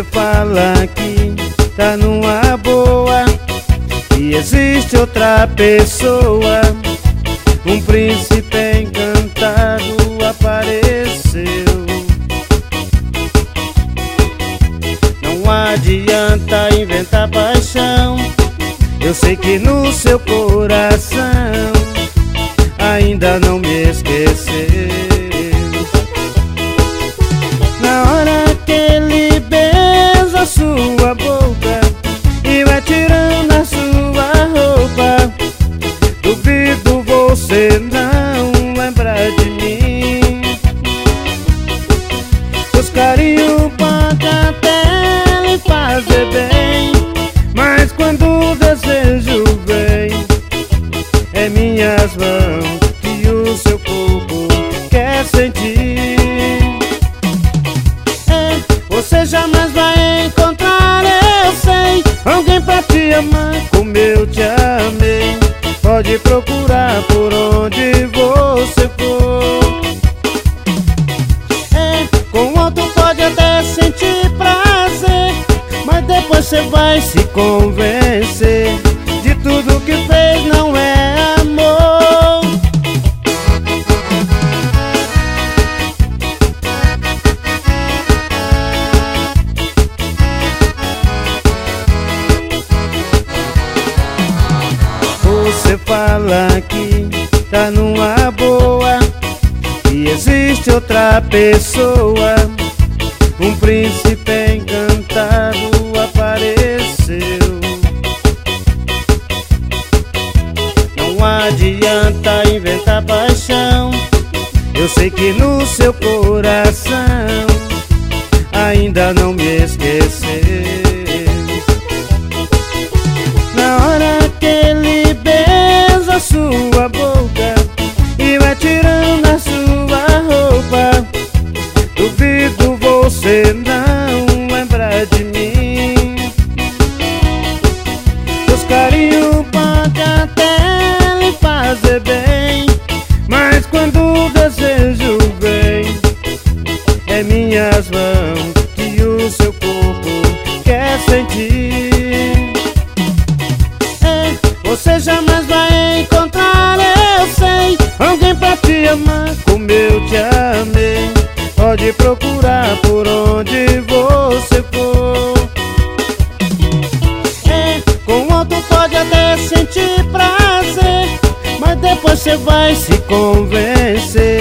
Você fala que tá numa boa, que existe outra pessoa. Um príncipe encantado apareceu. Não adianta inventar paixão, eu sei que no seu coração ainda não me esqueceu. Na hora que ele beija sua boca e vai tirando a sua roupa, duvido você não lembrar de mim. Os carinhos podem até lhe fazer bem, mas quando o desejo vem, é minhas mãos que o seu corpo quer sentir. Você jamais vai encontrar, eu sei, alguém pra te amar como eu te amei. Pode procurar por onde você for. Com outro pode até sentir prazer, mas depois você vai se convencer de tudo que fez não é amor. Você fala que tá numa boa, que existe outra pessoa. Um príncipe encantado apareceu. Não adianta inventar paixão, eu sei que no seu coração ainda não me esqueceu. Na hora que ele beija sua boca e vai tirando a sua roupa, duvido você não lembrar de mim. Os carinhos podem até lhe fazer bem, mas quando o desejo vem, é minhas mãos que o seu corpo quer sentir. Você jamais vai encontrar, eu sei, alguém pra te amar como eu te amei. Pode procurar por onde você for. Com outro pode até sentir prazer, mas depois você vai se convencer